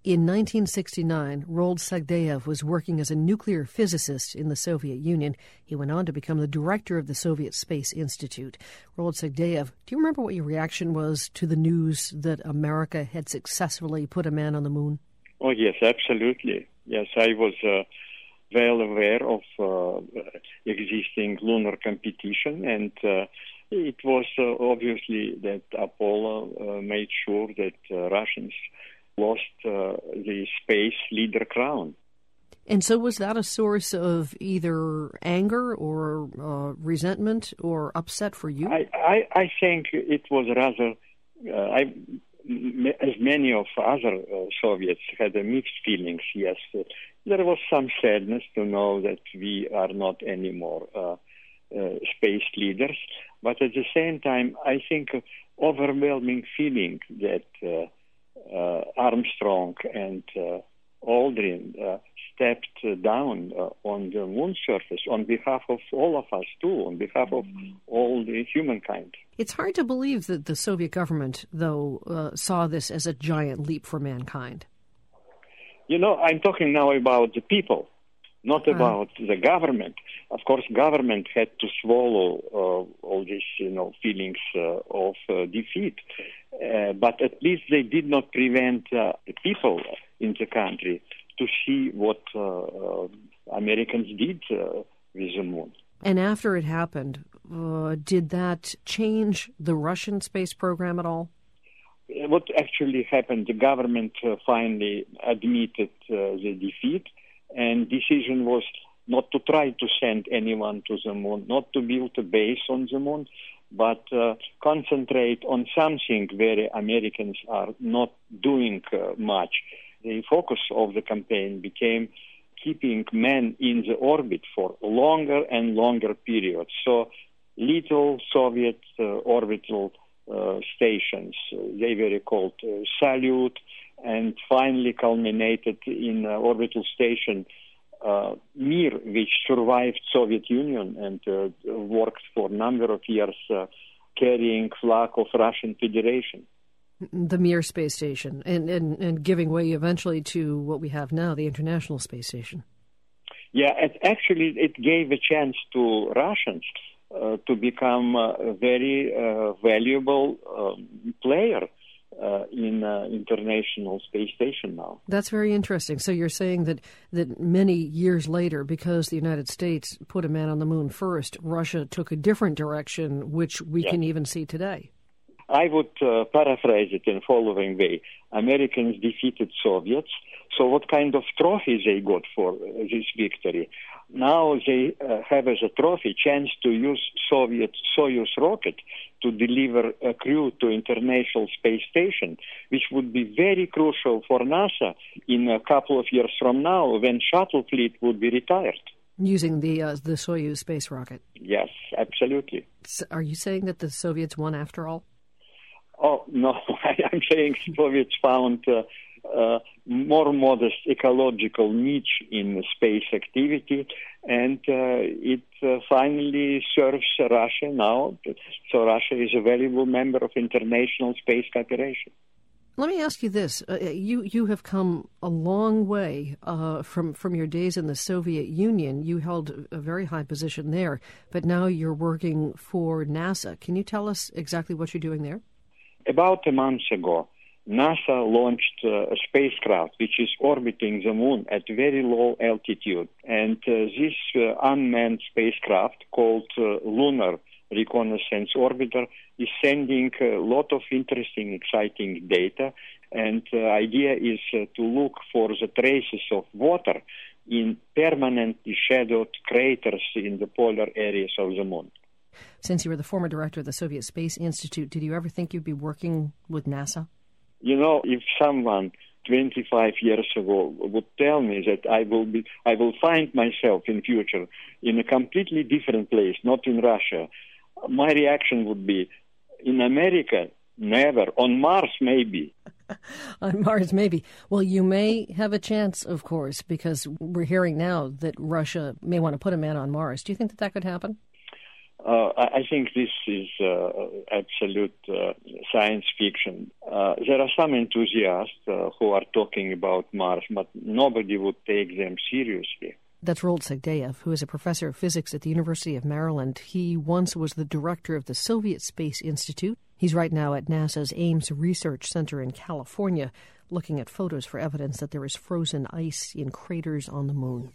In 1969, Roald Sagdayev was working as a nuclear physicist in the Soviet Union. He went on to become the director of the Soviet Space Institute. Roald Sagdayev, do you remember what your reaction was to the news that America had successfully put a man on the moon? Oh, yes, absolutely. Yes, I was well aware of existing lunar competition, and it was obviously that Apollo made sure that Russians lost the space leader crown. And so was that a source of either anger or resentment or upset for you? I think it was rather, as many of other Soviets had mixed feelings, yes. There was some sadness to know that we are not anymore space leaders, but at the same time, I think overwhelming feeling that Armstrong and Aldrin stepped down on the moon surface on behalf of all of us too, on behalf of all the humankind. It's hard to believe that the Soviet government, though, saw this as a giant leap for mankind. You know, I'm talking now about the people, not about the government. Of course, government had to swallow all these, feelings of defeat. But at least they did not prevent the people in the country to see what Americans did with the moon. And after it happened, did that change the Russian space program at all? What actually happened, the government finally admitted the defeat, and decision was not to try to send anyone to the moon, not to build a base on the moon, but concentrate on something where Americans are not doing much. The focus of the campaign became keeping men in the orbit for longer and longer periods. So little Soviet orbital stations, they were called Salyut, and finally culminated in orbital station Mir, which survived Soviet Union and worked for a number of years carrying flag of Russian Federation. The Mir space station, and giving way eventually to what we have now, the International Space Station. Yeah, actually it gave a chance to Russians to become a very valuable player in International Space Station now. That's very interesting. So you're saying that many years later, because the United States put a man on the moon first, Russia took a different direction, which we can even see today. I would paraphrase it in the following way. Americans defeated Soviets, so what kind of trophy they got for this victory? Now they have as a trophy chance to use Soviet Soyuz rocket to deliver a crew to International Space Station, which would be very crucial for NASA in a couple of years from now when shuttle fleet would be retired. Using the Soyuz space rocket. Yes, absolutely. So are you saying that the Soviets won after all? Oh, no, I'm saying Soviets found more modest ecological niche in space activity, and it finally serves Russia now. So Russia is a valuable member of international space cooperation. Let me ask you this. You have come a long way from your days in the Soviet Union. You held a very high position there, but now you're working for NASA. Can you tell us exactly what you're doing there? About a month ago, NASA launched a spacecraft which is orbiting the moon at very low altitude. And this unmanned spacecraft, called Lunar Reconnaissance Orbiter, is sending a lot of interesting, exciting data. And the idea is to look for the traces of water in permanently shadowed craters in the polar areas of the moon. Since you were the former director of the Soviet Space Institute, did you ever think you'd be working with NASA? You know, if someone 25 years ago would tell me that I will find myself in future in a completely different place, not in Russia, my reaction would be, in America, never. On Mars, maybe. On Mars, maybe. Well, you may have a chance, of course, because we're hearing now that Russia may want to put a man on Mars. Do you think that could happen? I think this is absolute science fiction. There are some enthusiasts who are talking about Mars, but nobody would take them seriously. That's Rold Sagdayev, who is a professor of physics at the University of Maryland. He once was the director of the Soviet Space Institute. He's right now at NASA's Ames Research Center in California, looking at photos for evidence that there is frozen ice in craters on the moon.